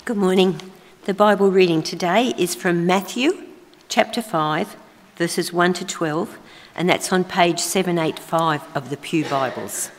Good morning. The Bible reading today is from Matthew chapter 5, verses 1 to 12, and that's on page 785 of the Pew Bibles.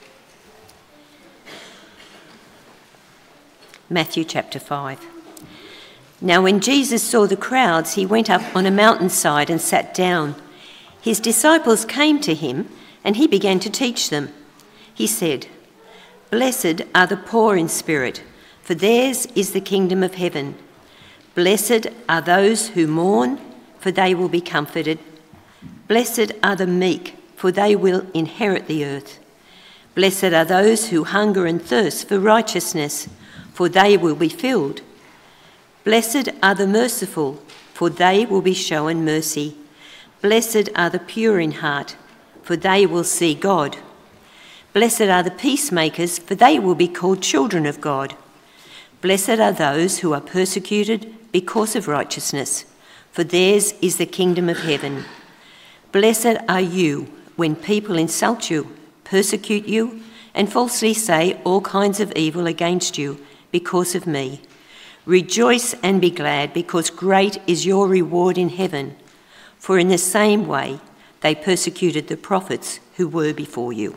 Matthew chapter 5. Now when Jesus saw the crowds, he went up on a mountainside and sat down. His disciples came to him, and he began to teach them. He said, "Blessed are the poor in spirit, for theirs is the kingdom of heaven. Blessed are those who mourn, for they will be comforted. Blessed are the meek, for they will inherit the earth. Blessed are those who hunger and thirst for righteousness, for they will be filled. Blessed are the merciful, for they will be shown mercy. Blessed are the pure in heart, for they will see God. Blessed are the peacemakers, for they will be called children of God. Blessed are those who are persecuted because of righteousness, for theirs is the kingdom of heaven. Blessed are you when people insult you, persecute you, and falsely say all kinds of evil against you because of me. Rejoice and be glad, because great is your reward in heaven. For in the same way they persecuted the prophets who were before you."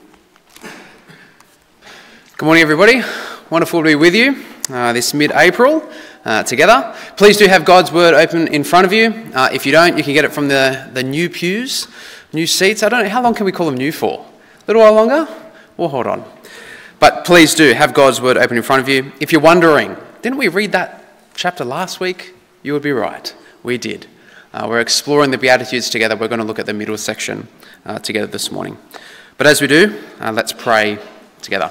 Good morning, everybody. Wonderful to be with you this mid-April together. Please do have God's Word open in front of you. If you don't, you can get it from the new pews, new seats. I don't know, how long can we call them new for? A little while longer? Well, hold on. But please do have God's Word open in front of you. If you're wondering, didn't we read that chapter last week? You would be right. We did. We're exploring the Beatitudes together. We're going to look at the middle section together this morning. But as we do, let's pray together.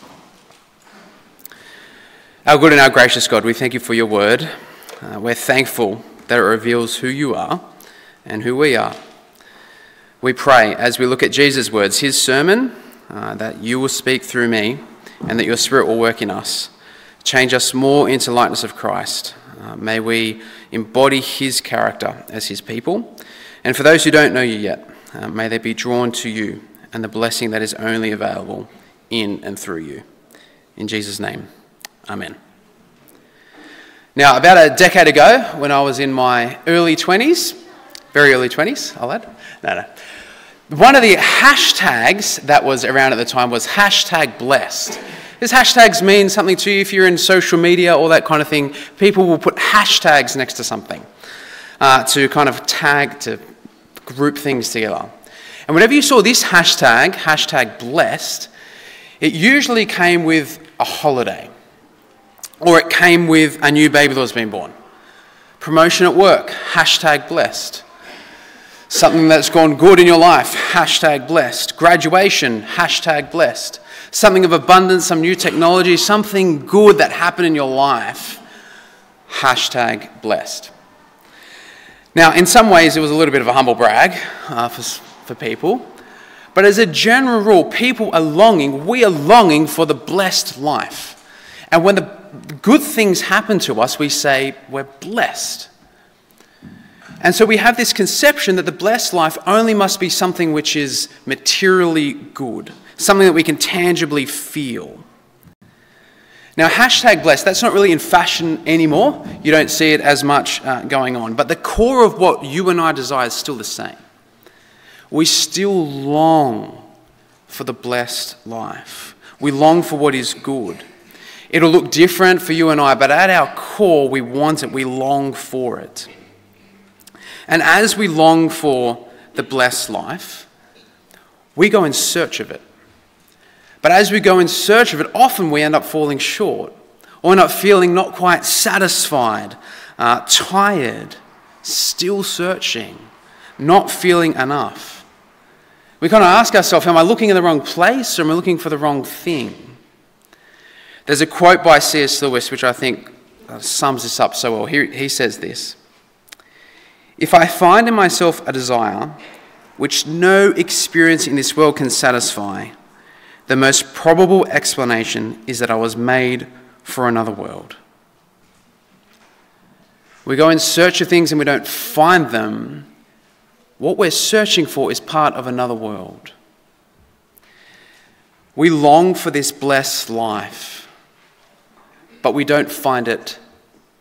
Our good and our gracious God, we thank you for your word. We're thankful that it reveals who you are and who we are. We pray as we look at Jesus' words, his sermon, that you will speak through me and that your Spirit will work in us. Change us more into likeness of Christ. May we embody his character as his people. And for those who don't know you yet, may they be drawn to you and the blessing that is only available in and through you. In Jesus' name. Amen. Now, about a decade ago, when I was in my early 20s, very early 20s, I'll add. No. One of the hashtags that was around at the time was #blessed. These hashtags mean something to you if you're in social media or that kind of thing. People will put hashtags next to something to kind of tag, to group things together. And whenever you saw this hashtag blessed, it usually came with a holiday. Or it came with a new baby that was being born. Promotion at work, #blessed. Something that's gone good in your life, #blessed. Graduation, #blessed. Something of abundance, some new technology, something good that happened in your life, #blessed. Now, in some ways, it was a little bit of a humble brag for people. But as a general rule, we are longing for the blessed life. And when the good things happen to us, we say we're blessed. And so we have this conception that the blessed life only must be something which is materially good, something that we can tangibly feel. Now, #blessed, that's not really in fashion anymore. You don't see it as much going on. But the core of what you and I desire is still the same. We still long for the blessed life. We long for what is good. It'll look different for you and I, but at our core, we want it. We long for it. And as we long for the blessed life, we go in search of it. But as we go in search of it, often we end up falling short, or end up feeling not quite satisfied, tired, still searching, not feeling enough. We kind of ask ourselves, am I looking in the wrong place, or am I looking for the wrong thing? There's a quote by C.S. Lewis which I think sums this up so well. He says this: "If I find in myself a desire which no experience in this world can satisfy, the most probable explanation is that I was made for another world." We go in search of things and we don't find them. What we're searching for is part of another world. We long for this blessed life, but we don't find it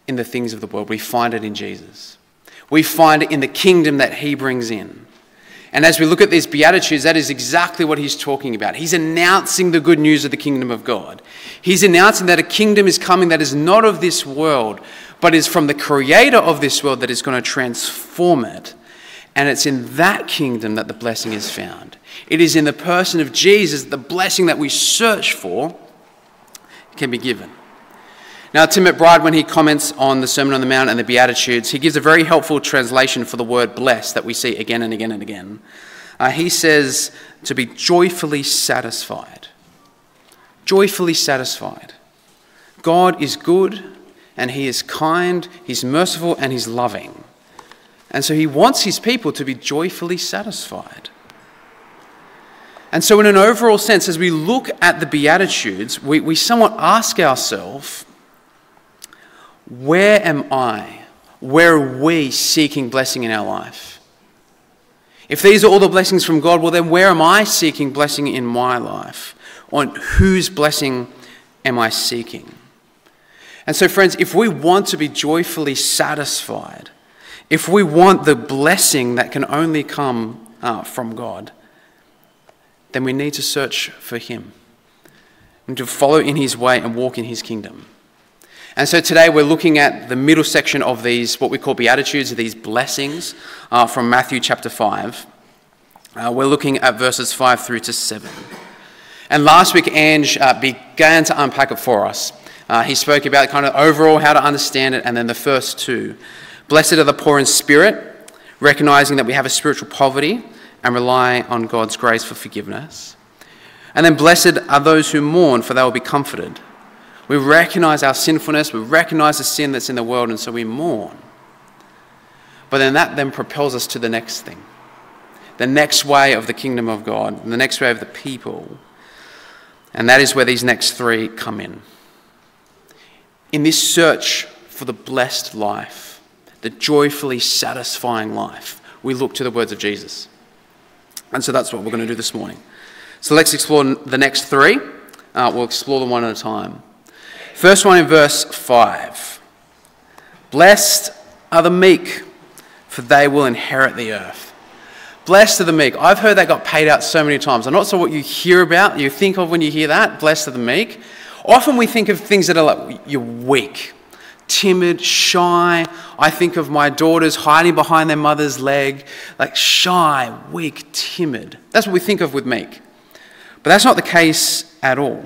in the things of the world. We find it in Jesus. We find it in the kingdom that he brings in. And as we look at these Beatitudes, that is exactly what he's talking about. He's announcing the good news of the kingdom of God. He's announcing that a kingdom is coming that is not of this world, but is from the creator of this world that is going to transform it. And it's in that kingdom that the blessing is found. It is in the person of Jesus that the blessing that we search for can be given. Now, Tim McBride, when he comments on the Sermon on the Mount and the Beatitudes, he gives a very helpful translation for the word blessed that we see again and again and again. He says to be joyfully satisfied. Joyfully satisfied. God is good and he is kind, he's merciful and he's loving. And so he wants his people to be joyfully satisfied. And so in an overall sense, as we look at the Beatitudes, we somewhat ask ourselves, where am I? Where are we seeking blessing in our life? If these are all the blessings from God, well then where am I seeking blessing in my life? On whose blessing am I seeking? And so friends, if we want to be joyfully satisfied, if we want the blessing that can only come from God, then we need to search for him and to follow in his way and walk in his kingdom. And so today we're looking at the middle section of these, what we call Beatitudes, these blessings from Matthew chapter 5. We're looking at verses 5 through to 7. And last week, Ange began to unpack it for us. He spoke about kind of overall how to understand it, and then the first two. Blessed are the poor in spirit, recognizing that we have a spiritual poverty and rely on God's grace for forgiveness. And then blessed are those who mourn, for they will be comforted. We recognize our sinfulness, we recognize the sin that's in the world, and so we mourn. But then that then propels us to the next thing, the next way of the kingdom of God, and the next way of the people. And that is where these next three come in. In this search for the blessed life, the joyfully satisfying life, we look to the words of Jesus. And so that's what we're going to do this morning. So let's explore the next three. We'll explore them one at a time. First one in verse 5. Blessed are the meek, for they will inherit the earth. Blessed are the meek. I've heard that got paid out so many times. I'm not sure what you hear about, you think of when you hear that, blessed are the meek. Often we think of things that are like, you're weak, timid, shy. I think of my daughters hiding behind their mother's leg, like shy, weak, timid. That's what we think of with meek. But that's not the case at all.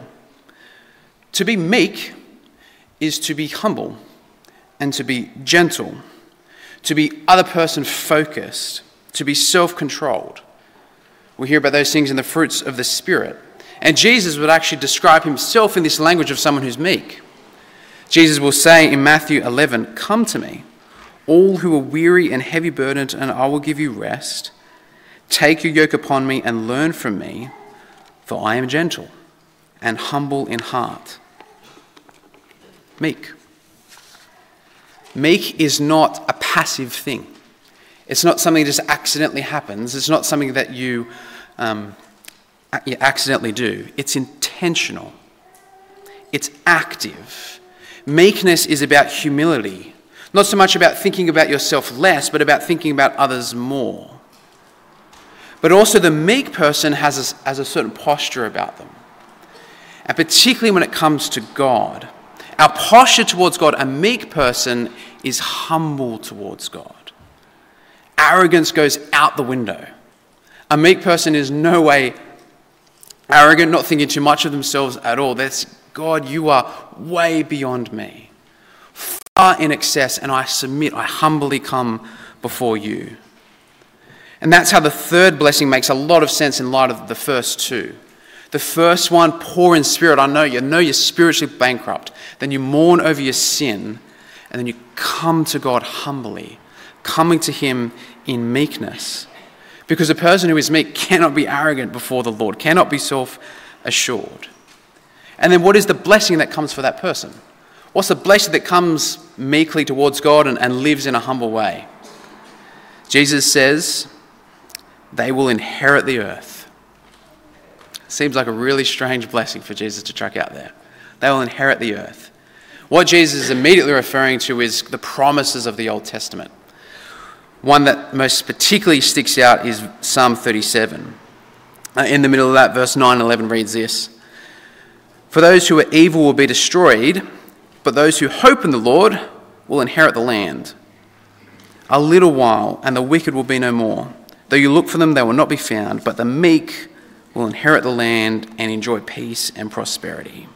To be meek is to be humble and to be gentle, to be other person focused, to be self-controlled. We hear about those things in the fruits of the Spirit. And Jesus would actually describe himself in this language of someone who's meek. Jesus will say in Matthew 11, "Come to me, all who are weary and heavy burdened, and I will give you rest. Take your yoke upon me and learn from me, for I am gentle and humble in heart." Meek. Meek is not a passive thing. It's not something that just accidentally happens. It's not something that you accidentally do. It's intentional. It's active. Meekness is about humility. Not so much about thinking about yourself less, but about thinking about others more. But also the meek person has a certain posture about them. And particularly when it comes to God. Our posture towards God, a meek person is humble towards God. Arrogance goes out the window. A meek person is no way arrogant, not thinking too much of themselves at all. That's, God, you are way beyond me. Far in excess, and I submit, I humbly come before you. And that's how the third blessing makes a lot of sense in light of the first two. The first one, poor in spirit. I know you're spiritually bankrupt. Then you mourn over your sin, and then you come to God humbly, coming to him in meekness. Because a person who is meek cannot be arrogant before the Lord, cannot be self-assured. And then what is the blessing that comes for that person? What's the blessing that comes meekly towards God and lives in a humble way? Jesus says, they will inherit the earth. Seems like a really strange blessing for Jesus to chuck out there. They will inherit the earth. What Jesus is immediately referring to is the promises of the Old Testament. One that most particularly sticks out is Psalm 37. In the middle of that, verse 9 and 11 reads this: "For those who are evil will be destroyed, but those who hope in the Lord will inherit the land. A little while, and the wicked will be no more. Though you look for them, they will not be found, but the meek will inherit the land and enjoy peace and prosperity."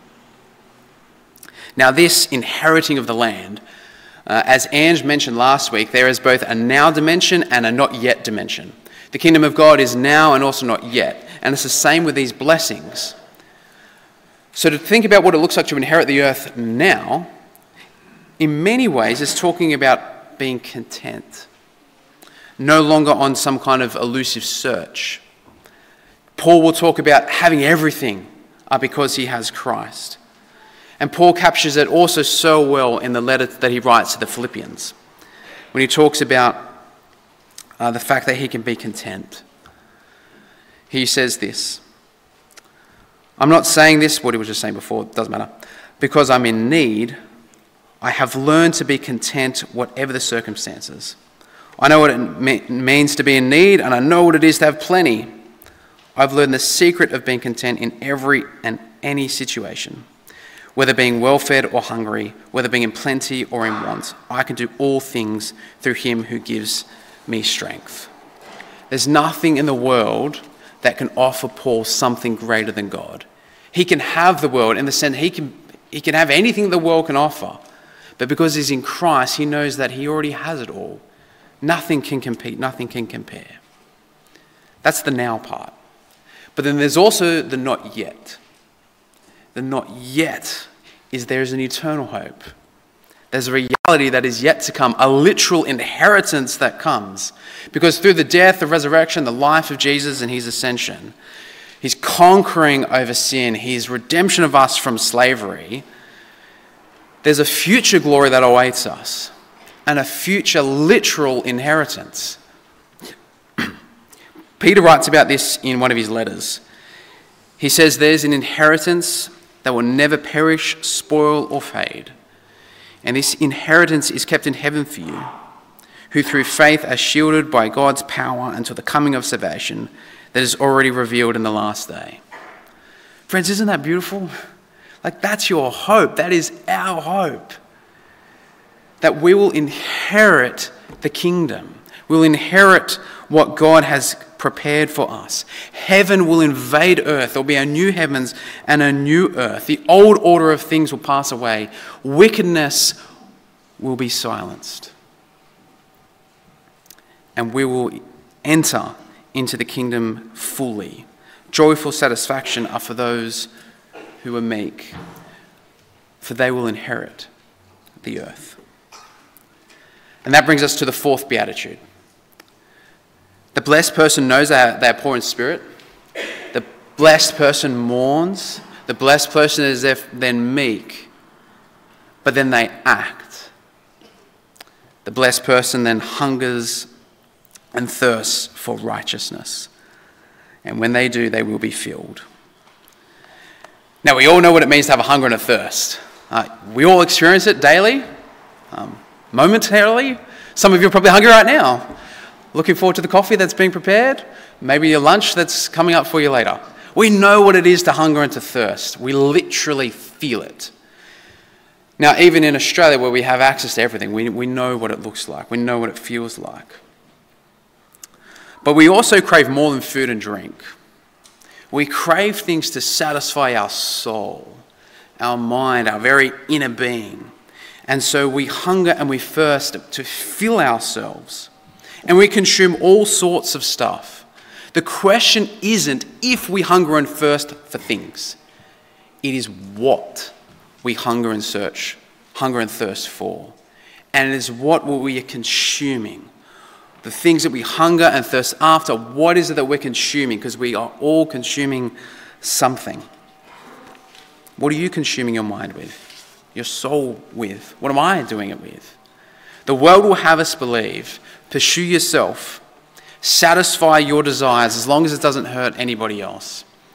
Now, this inheriting of the land, as Ange mentioned last week, there is both a now dimension and a not yet dimension. The kingdom of God is now and also not yet, and it's the same with these blessings. So to think about what it looks like to inherit the earth now, in many ways, is talking about being content, no longer on some kind of elusive search. Paul will talk about having everything because he has Christ. And Paul captures it also so well in the letter that he writes to the Philippians, when he talks about the fact that he can be content. He says this: "I'm not saying this," what he was just saying before, it doesn't matter, "because I'm in need. I have learned to be content whatever the circumstances. I know what it means to be in need, and I know what it is to have plenty. I've learned the secret of being content in every and any situation. Whether being well-fed or hungry, whether being in plenty or in want, I can do all things through him who gives me strength." There's nothing in the world that can offer Paul something greater than God. He can have the world in the sense he can have anything the world can offer. But because he's in Christ, he knows that he already has it all. Nothing can compete, nothing can compare. That's the now part. But then there's also the not yet. The not yet is there's an eternal hope. There's a reality that is yet to come, a literal inheritance that comes. Because through the death, the resurrection, the life of Jesus and his ascension, his conquering over sin, his redemption of us from slavery, there's a future glory that awaits us and a future literal inheritance. Peter writes about this in one of his letters. He says there's an inheritance that will never perish, spoil, or fade. And this inheritance is kept in heaven for you, who through faith are shielded by God's power until the coming of salvation that is already revealed in the last day. Friends, isn't that beautiful? Like, that's your hope. That is our hope. That we will inherit the kingdom. We'll inherit what God has prepared for us. Heaven will invade earth. There'll be a new heavens and a new earth. The old order of things will pass away. Wickedness will be silenced. And we will enter into the kingdom fully. Joyful satisfaction are for those who are meek, for they will inherit the earth. And that brings us to the fourth beatitude. The blessed person knows that they're poor in spirit. The blessed person mourns. The blessed person is then meek, but then they act. The blessed person then hungers and thirsts for righteousness. And when they do, they will be filled. Now, we all know what it means to have a hunger and a thirst. We all experience it daily, momentarily. Some of you are probably hungry right now. Looking forward to the coffee that's being prepared, maybe your lunch that's coming up for you later. We know what it is to hunger and to thirst. We literally feel it. Now, even in Australia, where we have access to everything, we know what it looks like. We know what it feels like. But we also crave more than food and drink. We crave things to satisfy our soul, our mind, our very inner being. And so we hunger and we thirst to fill ourselves. And we consume all sorts of stuff. The question isn't if we hunger and thirst for things. It is what we hunger and thirst for. And it is what we are consuming. The things that we hunger and thirst after, what is it that we're consuming? Because we are all consuming something. What are you consuming your mind with? Your soul with? What am I doing it with? The world will have us believe, pursue yourself, satisfy your desires as long as it doesn't hurt anybody else.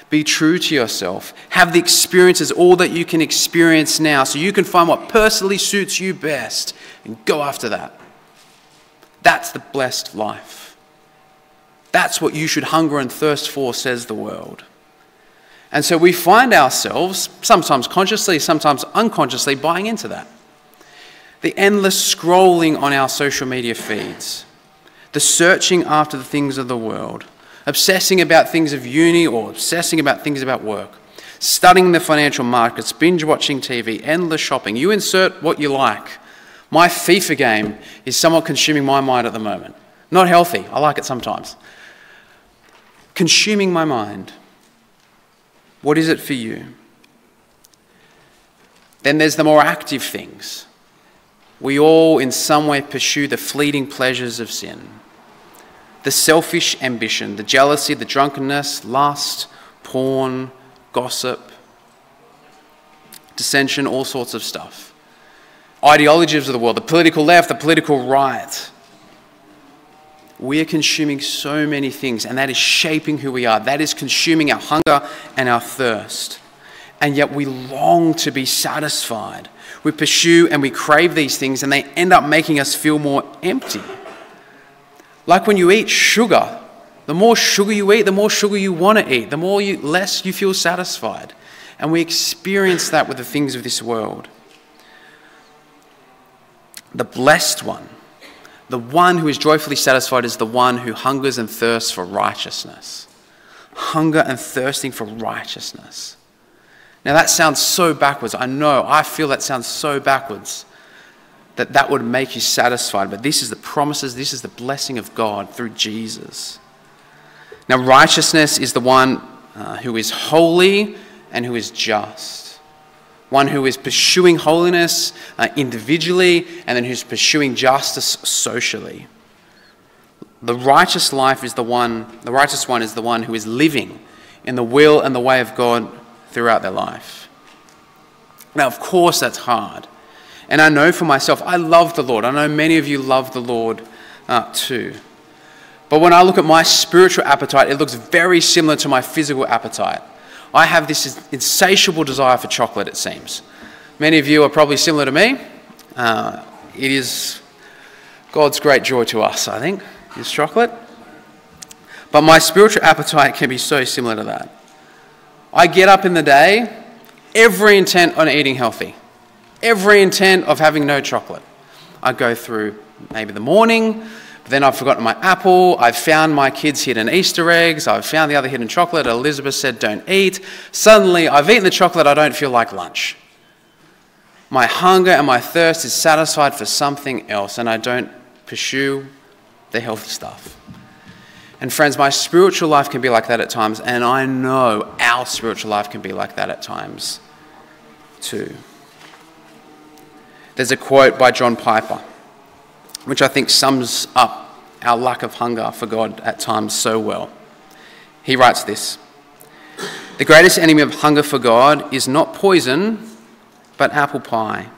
Be true to yourself. Have the experiences, all that you can experience now, so you can find what personally suits you best and go after that. That's the blessed life. That's what you should hunger and thirst for, says the world. And so we find ourselves, sometimes consciously, sometimes unconsciously, buying into that. The endless scrolling on our social media feeds, the searching after the things of the world, obsessing about things of uni or obsessing about things about work, studying the financial markets, binge-watching TV, endless shopping. You insert what you like. My FIFA game is somewhat consuming my mind at the moment. Not healthy. I like it sometimes. Consuming my mind. What is it for you? Then there's the more active things. We all in some way pursue the fleeting pleasures of sin. The selfish ambition, the jealousy, the drunkenness, lust, porn, gossip, dissension, all sorts of stuff. Ideologies of the world, the political left, the political right. We are consuming so many things, and that is shaping who we are. That is consuming our hunger and our thirst. And yet we long to be satisfied. We pursue and we crave these things, and they end up making us feel more empty. Like when you eat sugar, the more sugar you eat, the more sugar you want to eat, the less you feel satisfied. And we experience that with the things of this world. The blessed one, the one who is joyfully satisfied, is the one who hungers and thirsts for righteousness. Hunger and thirsting for righteousness. Now that sounds so backwards. I know, I feel that sounds so backwards, that would make you satisfied. But this is the promises, this is the blessing of God through Jesus. Now righteousness is the one who is holy and who is just. One who is pursuing holiness individually, and then who's pursuing justice socially. The righteous life is the righteous one is the one who is living in the will and the way of God throughout their life. Now, of course, that's hard. And I know for myself, I love the Lord. I know many of you love the Lord too. But when I look at my spiritual appetite, it looks very similar to my physical appetite. I have this insatiable desire for chocolate, it seems. Many of you are probably similar to me. It is God's great joy to us, I think, is chocolate. But my spiritual appetite can be so similar to that. I get up in the day, every intent on eating healthy, every intent of having no chocolate. I go through maybe the morning, but then I've forgotten my apple, I've found my kids' hidden Easter eggs, I've found the other hidden chocolate Elizabeth said don't eat. Suddenly, I've eaten the chocolate, I don't feel like lunch. My hunger and my thirst is satisfied for something else, and I don't pursue the healthy stuff. And friends, my spiritual life can be like that at times, and I know our spiritual life can be like that at times too. There's a quote by John Piper, which I think sums up our lack of hunger for God at times so well. He writes this: "The greatest enemy of hunger for God is not poison, but apple pie.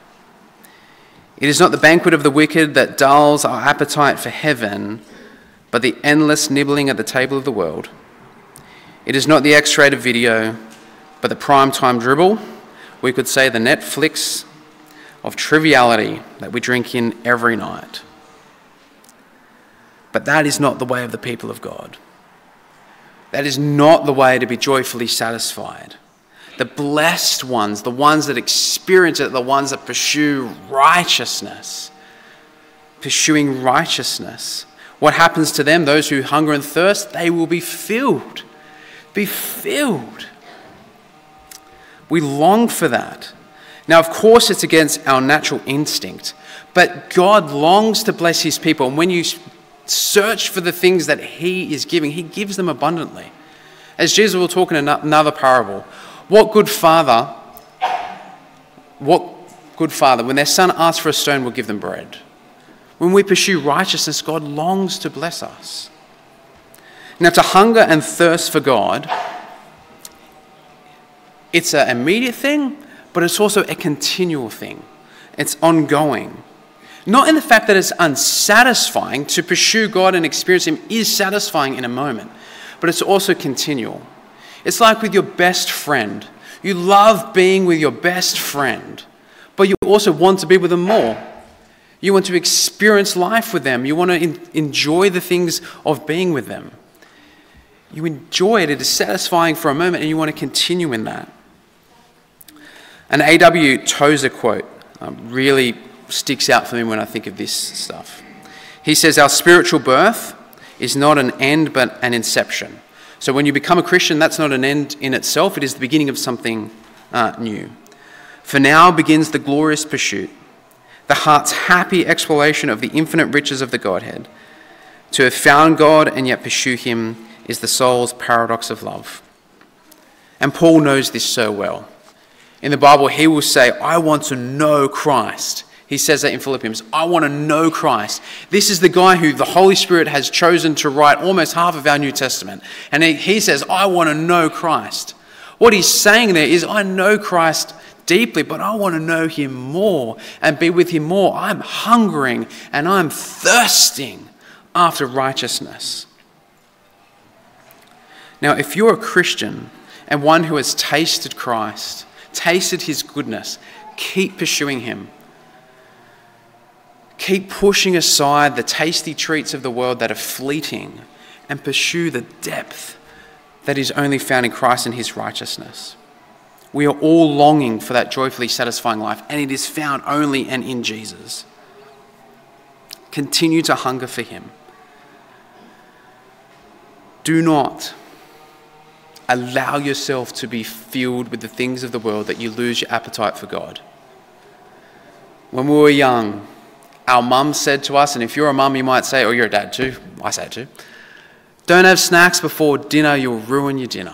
It is not the banquet of the wicked that dulls our appetite for heaven, but the endless nibbling at the table of the world. It is not the X-rated video, but the primetime dribble, we could say the Netflix of triviality that we drink in every night." But that is not the way of the people of God. That is not the way to be joyfully satisfied. The blessed ones, the ones that experience it, the ones that pursue righteousness. Pursuing righteousness. What happens to them? Those who hunger and thirst, they will be filled. Be filled. We long for that. Now, of course, it's against our natural instinct, but God longs to bless his people. And when you search for the things that he is giving, he gives them abundantly. As Jesus will talk in another parable, what good father, when their son asks for a stone, will give them bread? When we pursue righteousness, God longs to bless us. Now, to hunger and thirst for God, it's an immediate thing, but it's also a continual thing. It's ongoing. Not in the fact that it's unsatisfying. To pursue God and experience him is satisfying in a moment, but it's also continual. It's like with your best friend. You love being with your best friend, but you also want to be with them more. You want to experience life with them. You want to enjoy the things of being with them. You enjoy it. It is satisfying for a moment, and you want to continue in that. An A.W. Tozer quote really sticks out for me when I think of this stuff. He says, "Our spiritual birth is not an end but an inception." So when you become a Christian, that's not an end in itself. It is the beginning of something new. For now begins the glorious pursuit, the heart's happy exploration of the infinite riches of the Godhead. To have found God and yet pursue him is the soul's paradox of love. And Paul knows this so well. In the Bible, he will say, "I want to know Christ." He says that in Philippians, "I want to know Christ." This is the guy who the Holy Spirit has chosen to write almost half of our New Testament. And he says, "I want to know Christ." What he's saying there is, I know Christ deeply, but I want to know him more and be with him more. I'm hungering and I'm thirsting after righteousness. Now, if you're a Christian and one who has tasted Christ, tasted his goodness, keep pursuing him. Keep pushing aside the tasty treats of the world that are fleeting and pursue the depth that is only found in Christ and his righteousness. We are all longing for that joyfully satisfying life, and it is found only and in Jesus. Continue to hunger for him. Do not allow yourself to be filled with the things of the world that you lose your appetite for God. When we were young, our mum said to us, and if you're a mum, you might say, or you're a dad too, I say it too, "Don't have snacks before dinner, you'll ruin your dinner."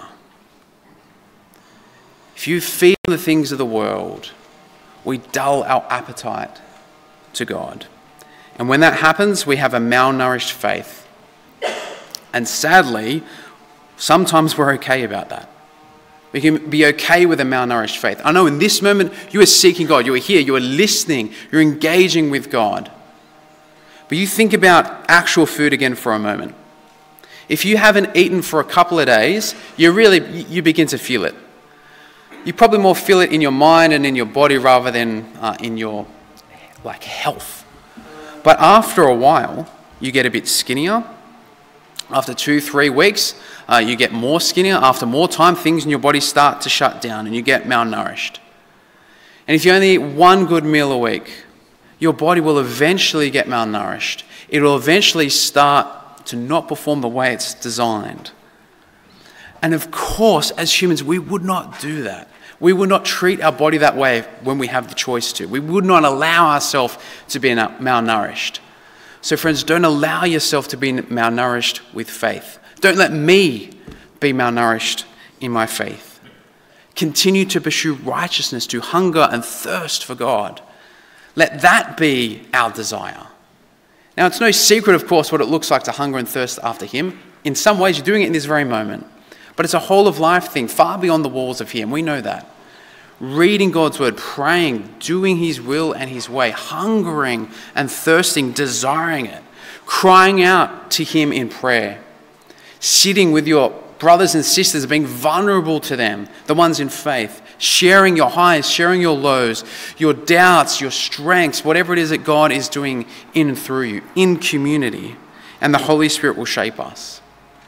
If you feed on the things of the world, we dull our appetite to God. And when that happens, we have a malnourished faith. And sadly, sometimes we're okay about that. We can be okay with a malnourished faith. I know in this moment, you are seeking God. You are here. You are listening. You're engaging with God. But you think about actual food again for a moment. If you haven't eaten for a couple of days, you begin to feel it. You probably more feel it in your mind and in your body rather than in your health. But after a while, you get a bit skinnier. After 2-3 weeks, you get more skinnier. After more time, things in your body start to shut down and you get malnourished. And if you only eat one good meal a week, your body will eventually get malnourished. It will eventually start to not perform the way it's designed. And of course, as humans, we would not do that. We would not treat our body that way when we have the choice to. We would not allow ourselves to be malnourished. So friends, don't allow yourself to be malnourished with faith. Don't let me be malnourished in my faith. Continue to pursue righteousness, to hunger and thirst for God. Let that be our desire. Now, it's no secret, of course, what it looks like to hunger and thirst after him. In some ways, you're doing it in this very moment. But it's a whole of life thing, far beyond the walls of here, and we know that. Reading God's word, praying, doing his will and his way, hungering and thirsting, desiring it, crying out to him in prayer, sitting with your brothers and sisters, being vulnerable to them, the ones in faith, sharing your highs, sharing your lows, your doubts, your strengths, whatever it is that God is doing in and through you, in community, and the Holy Spirit will shape us.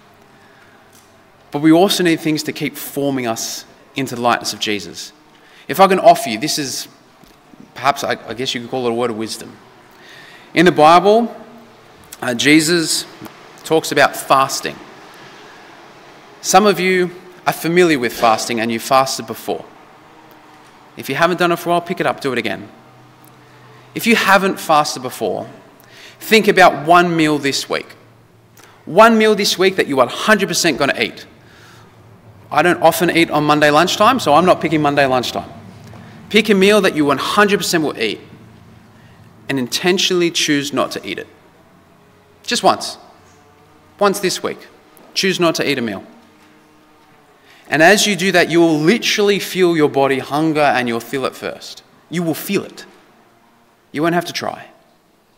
But we also need things to keep forming us into the likeness of Jesus. If I can offer you, this is perhaps, I guess you could call it a word of wisdom. In the Bible, Jesus talks about fasting. Some of you are familiar with fasting and you fasted before. If you haven't done it for a while, pick it up, do it again. If you haven't fasted before, think about one meal this week. One meal this week that you are 100% going to eat. I don't often eat on Monday lunchtime, so I'm not picking Monday lunchtime. Pick a meal that you 100% will eat and intentionally choose not to eat it. Just once. Once this week. Choose not to eat a meal. And as you do that, you will literally feel your body hunger and you'll feel it first. You will feel it. You won't have to try.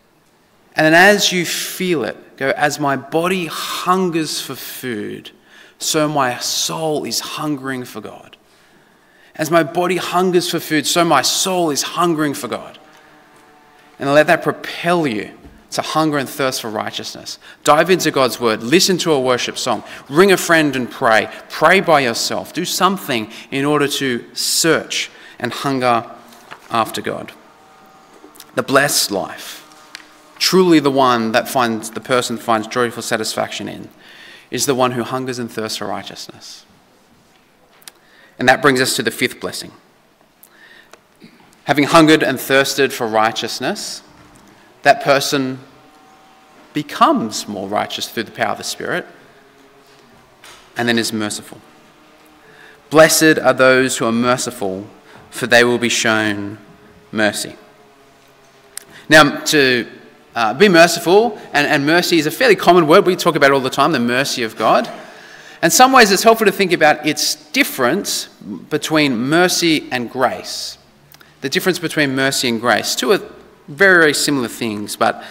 And then as you feel it, go, as my body hungers for food, so my soul is hungering for God. As my body hungers for food, so my soul is hungering for God. And let that propel you to hunger and thirst for righteousness. Dive into God's word. Listen to a worship song. Ring a friend and pray. Pray by yourself. Do something in order to search and hunger after God. The blessed life, truly the one that the person finds joyful satisfaction in, is the one who hungers and thirsts for righteousness. And that brings us to the fifth blessing. Having hungered and thirsted for righteousness, that person becomes more righteous through the power of the Spirit and then is merciful. Blessed are those who are merciful, for they will be shown mercy. Now, to be merciful, and mercy is a fairly common word. We talk about it all the time, the mercy of God. In some ways, it's helpful to think about its difference between mercy and grace. The difference between mercy and grace. Two are very, very similar things, but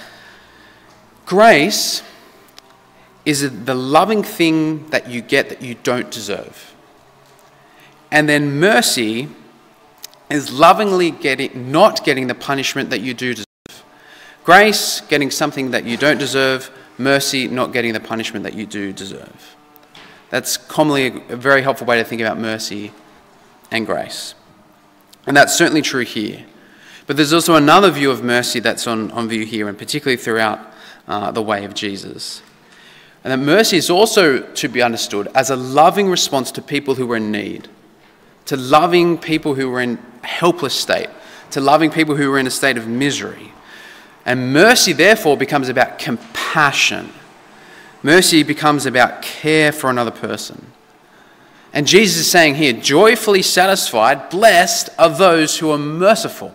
grace is the loving thing that you get that you don't deserve. And then mercy is lovingly not getting the punishment that you do deserve. Grace, getting something that you don't deserve. Mercy, not getting the punishment that you do deserve. That's commonly a very helpful way to think about mercy and grace. And that's certainly true here. But there's also another view of mercy that's on view here, and particularly throughout the way of Jesus. And that mercy is also to be understood as a loving response to people who are in need, to loving people who are in a helpless state, to loving people who are in a state of misery. And mercy, therefore, becomes about compassion. Mercy becomes about care for another person. And Jesus is saying here, joyfully satisfied, blessed are those who are merciful.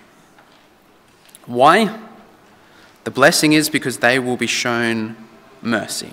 Why? The blessing is because they will be shown mercy.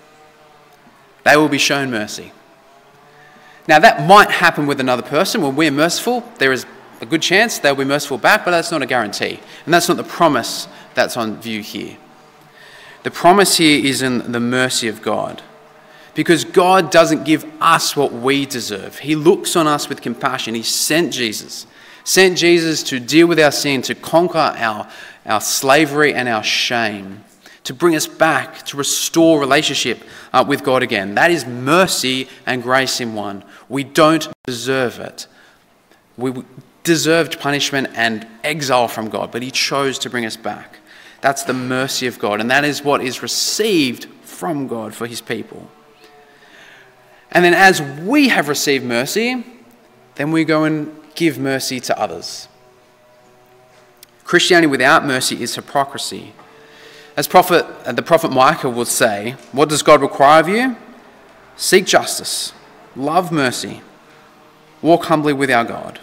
They will be shown mercy. Now, that might happen with another person. When we're merciful, there is a good chance they'll be merciful back, but that's not a guarantee. And that's not the promise that's on view here. The promise here is in the mercy of God. Because God doesn't give us what we deserve. He looks on us with compassion. He sent Jesus to deal with our sin, to conquer our slavery and our shame, to bring us back, to restore relationship with God again. That is mercy and grace in one. We don't deserve it. We deserved punishment and exile from God, but he chose to bring us back. That's the mercy of God, and that is what is received from God for his people. And then as we have received mercy, then we go and give mercy to others. Christianity without mercy is hypocrisy. As the prophet Micah would say, what does God require of you? Seek justice, love mercy, walk humbly with our God.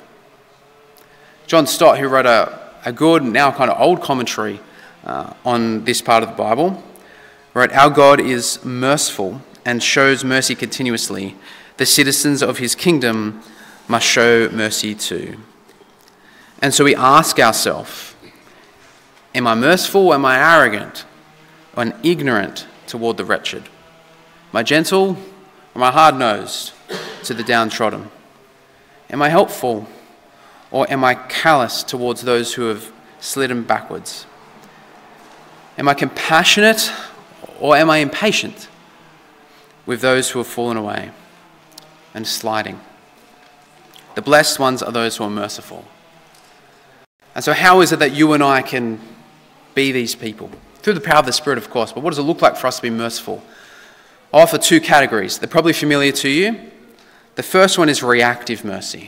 John Stott, who wrote a good, now kind of old commentary on this part of the Bible, wrote, our God is merciful and shows mercy continuously. The citizens of his kingdom must show mercy too. And so we ask ourselves, am I merciful or am I arrogant or ignorant toward the wretched? Am I gentle or am I hard-nosed to the downtrodden? Am I helpful or am I callous towards those who have slidden backwards? Am I compassionate or am I impatient with those who have fallen away and sliding? The blessed ones are those who are merciful. And so how is it that you and I can be these people? Through the power of the Spirit, of course, but what does it look like for us to be merciful? I offer two categories. They're probably familiar to you. The first one is reactive mercy.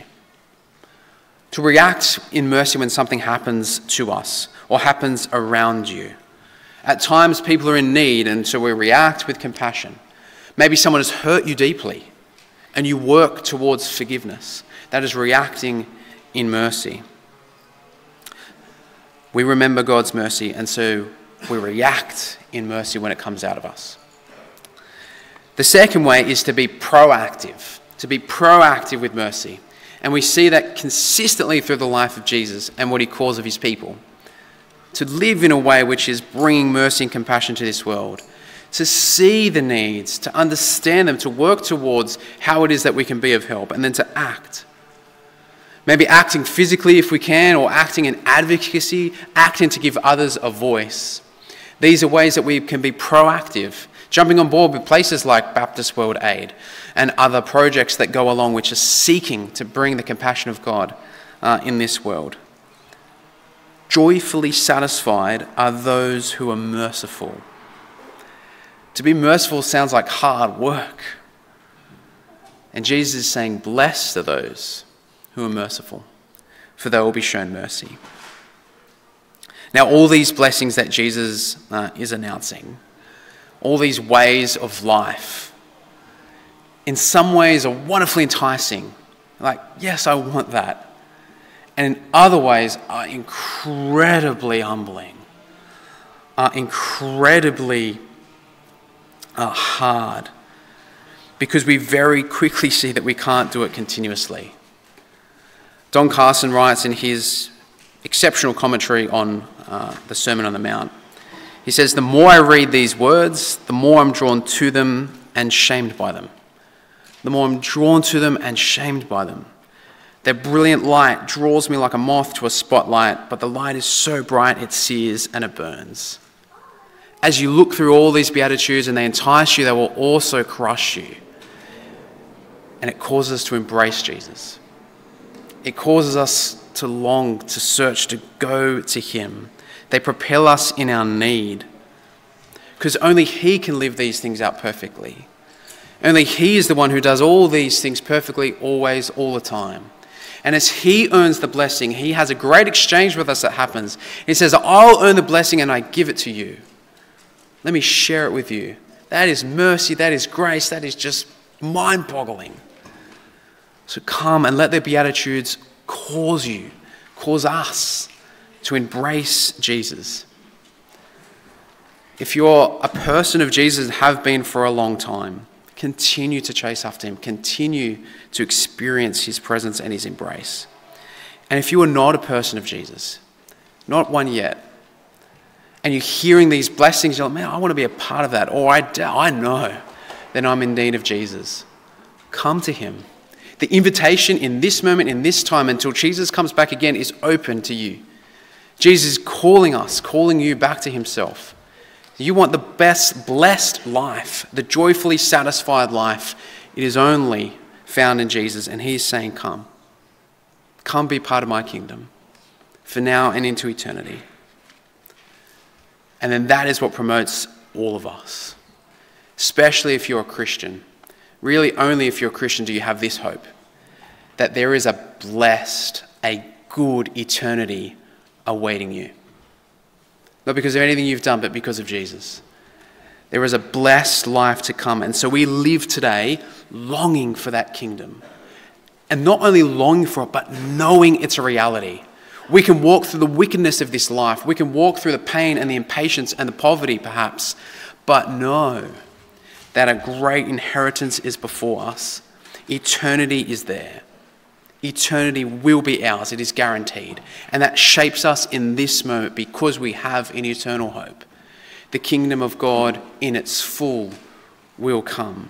To react in mercy when something happens to us or happens around you. At times people are in need, and so we react with compassion. Maybe someone has hurt you deeply and you work towards forgiveness. That is reacting in mercy. We remember God's mercy, and so we react in mercy when it comes out of us. The second way is to be proactive with mercy. And we see that consistently through the life of Jesus and what he calls of his people. To live in a way which is bringing mercy and compassion to this world. to see the needs, to understand them, to work towards how it is that we can be of help, and then to act. Maybe acting physically if we can, or acting in advocacy, acting to give others a voice. These are ways that we can be proactive, jumping on board with places like Baptist World Aid and other projects that go along which are seeking to bring the compassion of God in this world. Joyfully satisfied are those who are merciful. To be merciful sounds like hard work. And Jesus is saying, blessed are those who are merciful, for they will be shown mercy. Now, all these blessings that Jesus is announcing, all these ways of life, in some ways are wonderfully enticing. Like, yes, I want that. And in other ways are incredibly humbling, are incredibly hard, because we very quickly see that we can't do it continuously. Don Carson writes in his exceptional commentary on the Sermon on the Mount, he says, the more I read these words, the more I'm drawn to them and shamed by them. The more I'm drawn to them and shamed by them. Their brilliant light draws me like a moth to a spotlight, but the light is so bright it sears and it burns. As you look through all these Beatitudes and they entice you, they will also crush you. And it causes us to embrace Jesus. It causes us to long, to search, to go to him. They propel us in our need, because only he can live these things out perfectly. Only he is the one who does all these things perfectly, always, all the time. And as he earns the blessing, he has a great exchange with us that happens. He says, I'll earn the blessing and I give it to you. Let me share it with you. That is mercy, that is grace, that is just mind-boggling. So come and let the Beatitudes cause us to embrace Jesus. If you're a person of Jesus and have been for a long time, continue to chase after him. Continue to experience his presence and his embrace. And if you are not a person of Jesus, not one yet, and you're hearing these blessings, you're like, man, I want to be a part of that. Or I know that I'm in need of Jesus. Come to him. The invitation in this moment, in this time, until Jesus comes back again, is open to you. Jesus is calling you back to himself. You want the best blessed life, the joyfully satisfied life. It is only found in Jesus, and he's saying, come. Come be part of my kingdom, for now and into eternity. And then that is what promotes all of us, especially if you're a Christian. Really, only if you're a Christian do you have this hope, that there is a blessed, a good eternity awaiting you. Not because of anything you've done, but because of Jesus. There is a blessed life to come. And so we live today longing for that kingdom. And not only longing for it, but knowing it's a reality. We can walk through the wickedness of this life. We can walk through the pain and the impatience and the poverty, perhaps, but know that a great inheritance is before us. Eternity is there. Eternity will be ours. It is guaranteed. And that shapes us in this moment because we have an eternal hope. The kingdom of God in its full will come.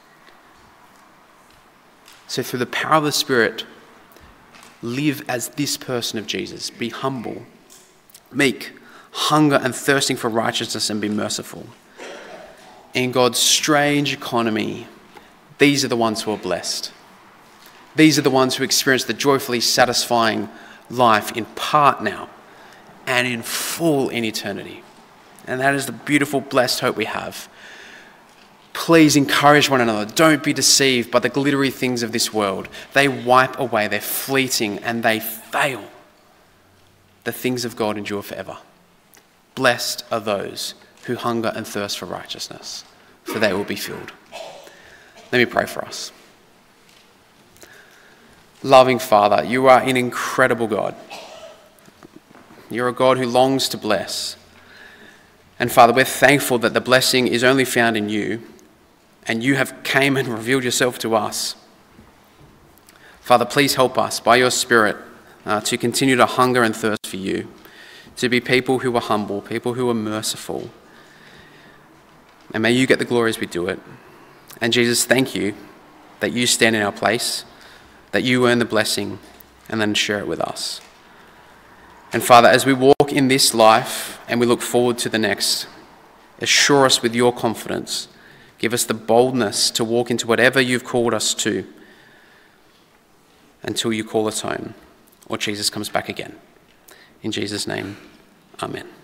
So through the power of the Spirit, live as this person of Jesus. Be humble, meek, hunger and thirsting for righteousness, and be merciful. In God's strange economy, these are the ones who are blessed. These are the ones who experience the joyfully satisfying life in part now and in full in eternity. And that is the beautiful, blessed hope we have. Please encourage one another. Don't be deceived by the glittery things of this world. They wipe away, they're fleeting, and they fail. The things of God endure forever. Blessed are those who hunger and thirst for righteousness, for they will be filled. Let me pray for us. Loving Father, you are an incredible God. You're a God who longs to bless. And Father, we're thankful that the blessing is only found in you, and you have came and revealed yourself to us. Father, please help us by your Spirit to continue to hunger and thirst for you, to be people who are humble, people who are merciful, And may you get the glory as we do it. And Jesus, thank you that you stand in our place, that you earn the blessing and then share it with us. And Father, as we walk in this life and we look forward to the next, assure us with your confidence. Give us the boldness to walk into whatever you've called us to until you call us home or Jesus comes back again. In Jesus' name, amen.